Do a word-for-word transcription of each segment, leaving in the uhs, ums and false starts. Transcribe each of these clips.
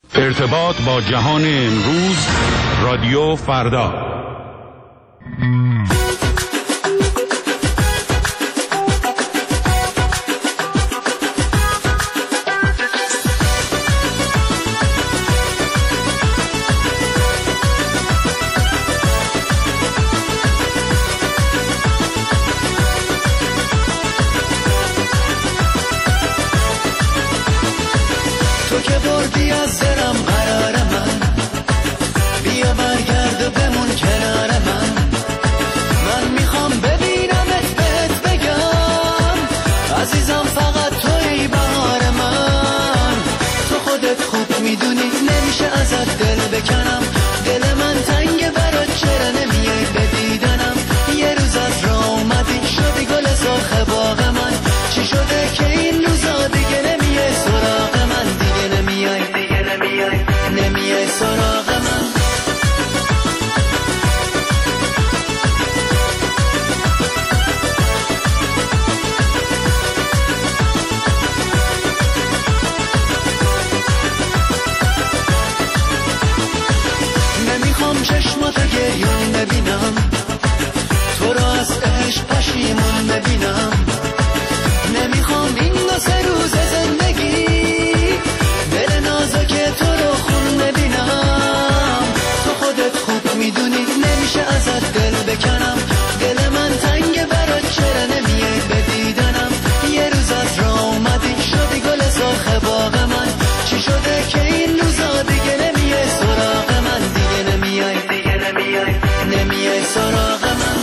ارتباط با جهان امروز، رادیو فردا. تو که بردی از زرم قرار من، بیا برگرد و بمون کنار من. من میخوام ببینمت بهت بگم عزیزم فقط توی بهار من. تو خودت خوب میدونی نمیشه ازت دل بکنم، دل من تنگ برات چرا نمیای به دیدنم. یه روز از راه اومدی شدی گل سرخ باغ من، چی شده که این روزا دیگه نمیای سراغ من، دیگه نمیای دیگه نمیای نمیای سراغ من. نمیخوام چشماتو گریون ببینم، تو رو از عشق پشیمون ببینم. نمیخوام این دو سه روز زندگی دل نازک تو رو خون ببینم. تو خودت خوب میدونی نمیشه ازت دل بکنم، دل من تنگ برات چرا نمیای به دیدنم. یه روز از راه اومدی شدی گل سرخ باغ من، چی شده که این روزا دیگه نمیای سراغ من، دیگه نمیای دیگه نمیای نمیای سراغ من.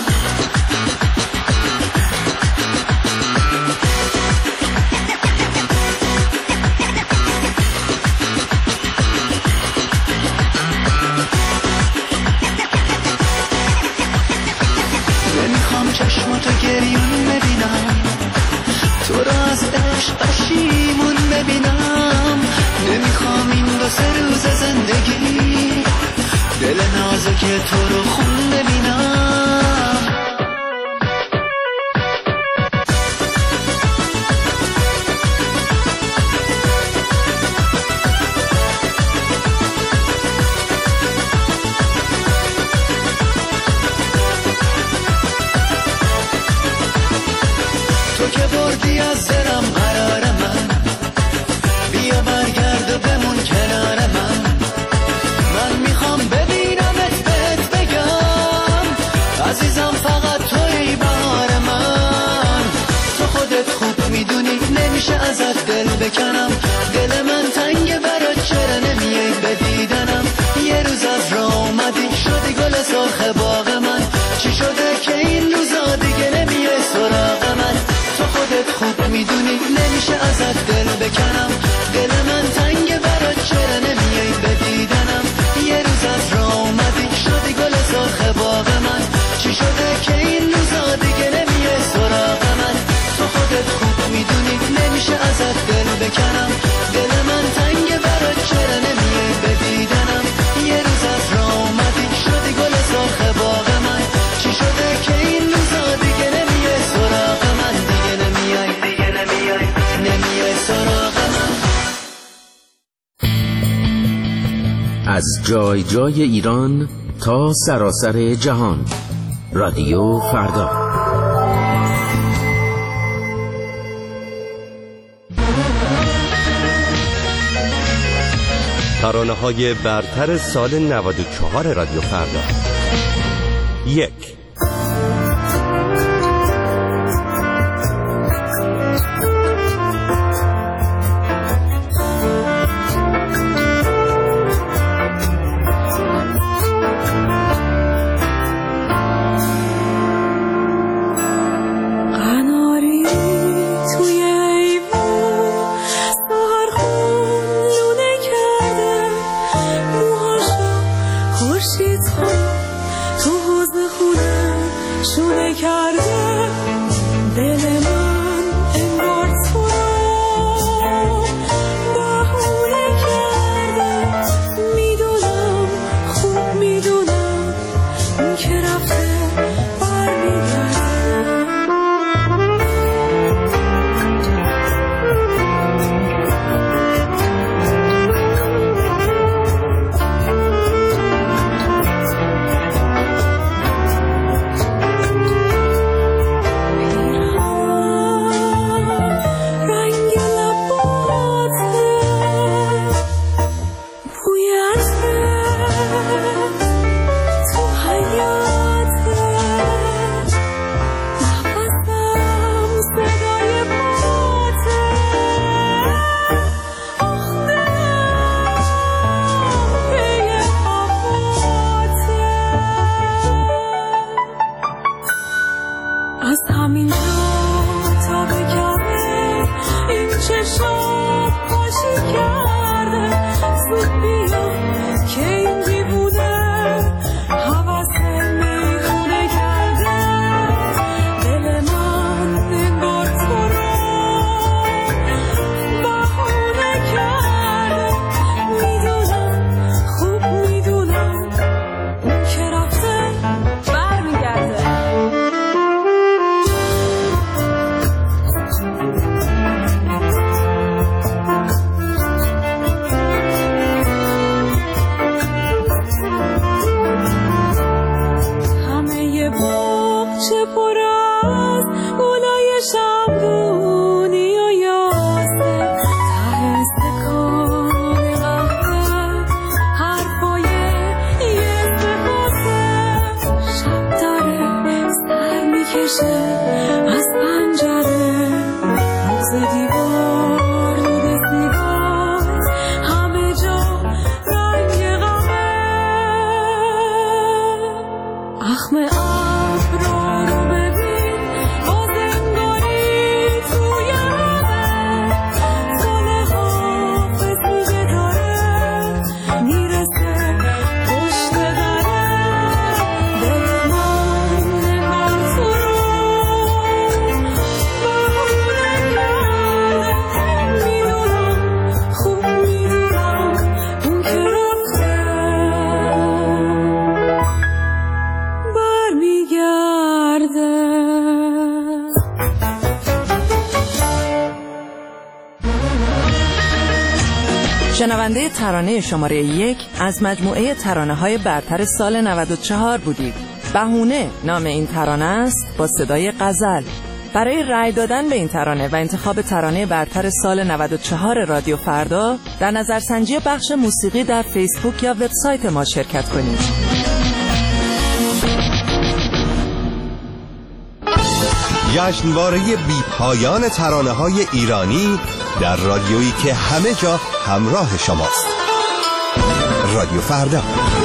نمیخوام چشماتو گریون ببینم، تو رو از عشق پشیمون ببینم. نمیخوام این دو سه روز زندگی دل نازک تو رو خون ببینم. تو که بردی از زرم قرار من، بیا برگرد و بمون کنار من. من میخوام ببینمت بهت بگم عزیزم فقط توی بهار من. تو خودت خوب میدونی نمیشه ازت دل بکنم، دل من تنگ برات چرا نمیای به دیدنم. یه روز از راه اومدی شدی گل سرخ باغ من، چی شده که این روزا دیگه نمیای سراغ من. تو خودت خوب میدونی نمیشه ازت دل بکنم، دل من تنگ برات چرا نمیای به دیدنم. یه روز از راه اومدی شدی گل سرخ باغ من، چی شده که این روزا دیگه نمیای سراغ من. تو خودت خوب میدونی نمیشه ازت دل بکنم، دل من تنگ برات چرا نمیای به دیدنم. یه روز از راه اومدی شدی گل سرخ باغ من، چی شده که این روزا دیگه نمیای سراغ من، دیگه نمیای دیگه نمیای نمیای سراغ من. از جای جای ایران تا سراسر جهان، رادیو فردا. ترانه‌های برتر سال نود و چهار رادیو فردا. یک، خورشید ها تو حوض خونه شنونده ترانه شماره یک از مجموعه ترانه‌های برتر سال نود و چهار بودید. بهونه نام این ترانه است با صدای غزل. برای رأی دادن به این ترانه و انتخاب ترانه برتر سال نود و چهار رادیو فردا در نظرسنجی بخش موسیقی در فیسبوک یا وبسایت ما شرکت کنید. جشنواره بی پایان ترانه‌های ایرانی در رادیویی که همه جا همراه شماست. رادیو فردا.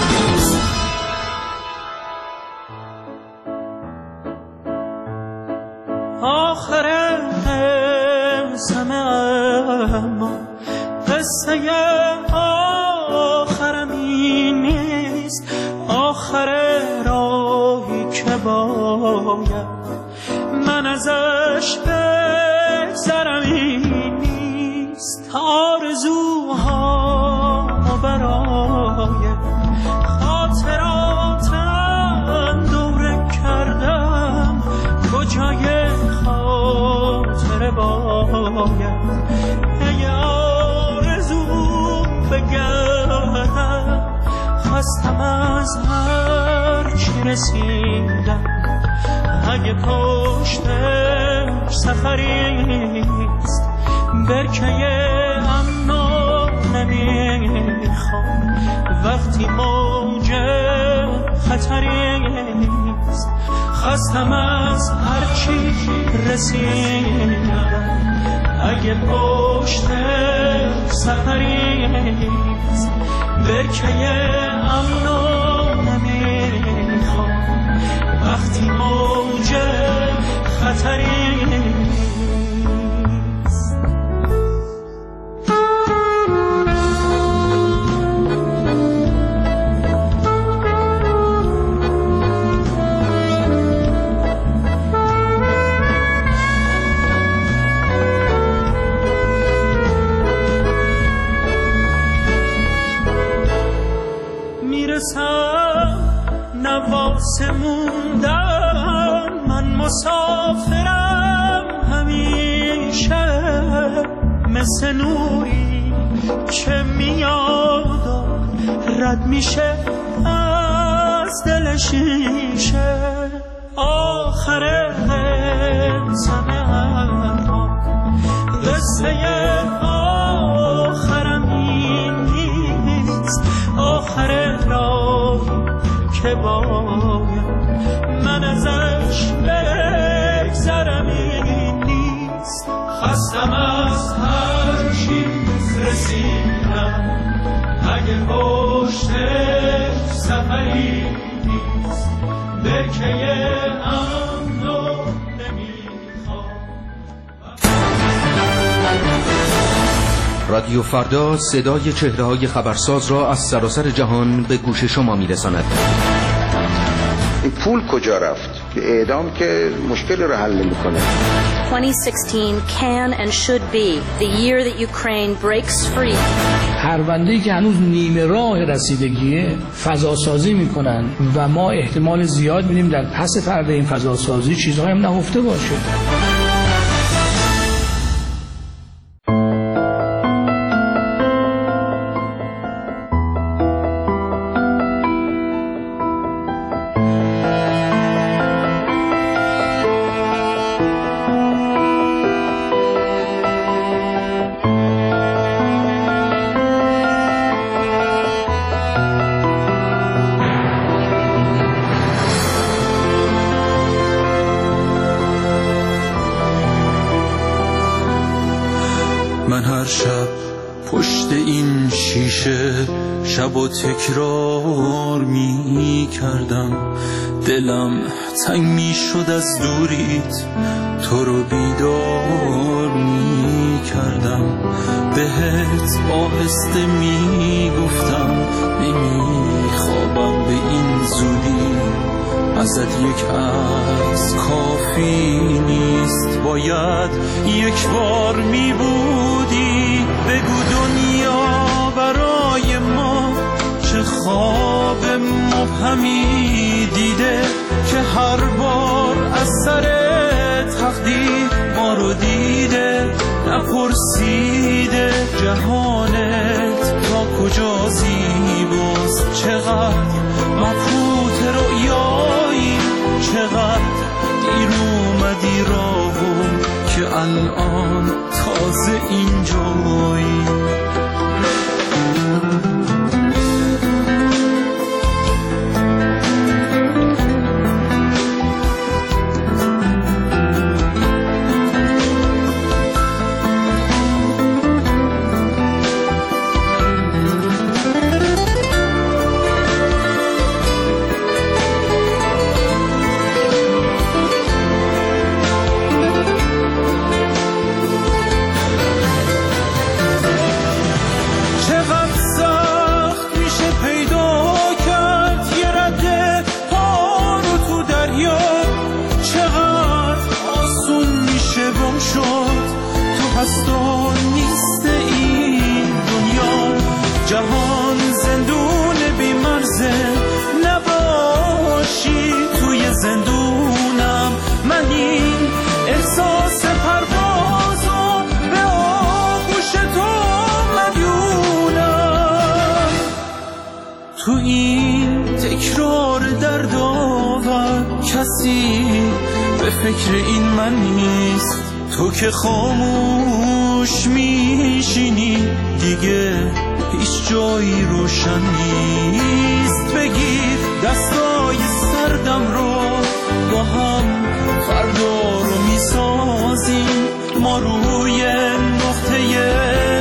آخر همسمه اما قصه آخرم این نیست، آخر راهی که باید من ازش بگذرم این نیست. آرزوها برای خاطراتم دوره کردم، کجای خاطر باید ای آرزو بگردم. خستم از هر چی رسیدم، اگه پشت سفریست برکه امنا نمیخوام. وقتی موج خطریست خستم از هر چی رسیدم، اگه پشت سفریست برکه امنا نمیخوام. وقتی موج خطریست. نواسه موندن من مسافرم همیشه، مثل نوری که میاد رد میشه از دل شیشه. آخر زمه اما قصه آخرم این نیست، آخر راه که باید من ازش بگذرم این نیست. خستم از هر چی رسیدم، اگه پشت سفری نیست برکه امنو نمیخوام. رادیو فردا صدای چهره‌های خبرساز را از سراسر جهان به گوش شما می‌رساند. این پول کجا رفت؟ اعدام که مشکل رو حل نمی‌کنه. twenty sixteen can and should be the year that Ukraine breaks free. پرونده‌ای که هنوز نیمه راه رسیدگیه فضا سازی می‌کنن و ما احتمال زیاد می‌بینیم در پس پرده این فضا سازی چیزهایی هم نهفته باشه. من هر شب پشت این شیشه شب و تکرار می کردم، دلم تنگ می شد از دوریت، تو رو بیدار می کردم، بهت آهسته می گفتم نمی خوابم به این زودی، ازت یک از کافی نیست، باید یک بار می بودی، بگو دنیا برای ما چه خواب مبهمی دیده که هر بار از سر تقدیر ما رو دیده، نپرسیده جهانت الان تازه اینجایی. جهان زندون بی‌مرزه، نباشی توی زندونم. من این احساس پروازو به آغوش تو مدیونم. تو این تکرار دردآور کسی به فکر این من نیست. تو که خاموش میشینی دیگه هیچ جایی روشن نیست. بگیر دستای سردم رو با هم فردا رو میسازیم، ما روی نقطه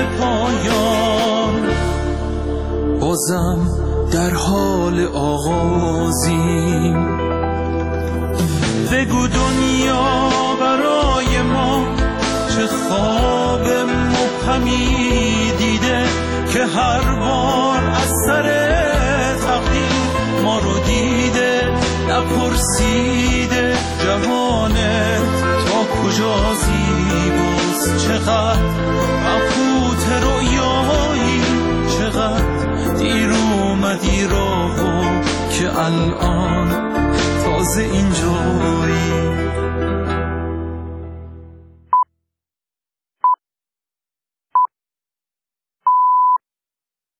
پایان بازم در حال آغازیم. بگو دنیا برای ما چه خواب مبهمی دیده که هر بار از سر تقدیر ما رو دیده. نپرسیده جهانت تا کجا زیباست، چقدر مبهوت رویایی، چقدر دیر اومدی راهو که الان تازه اینجایی.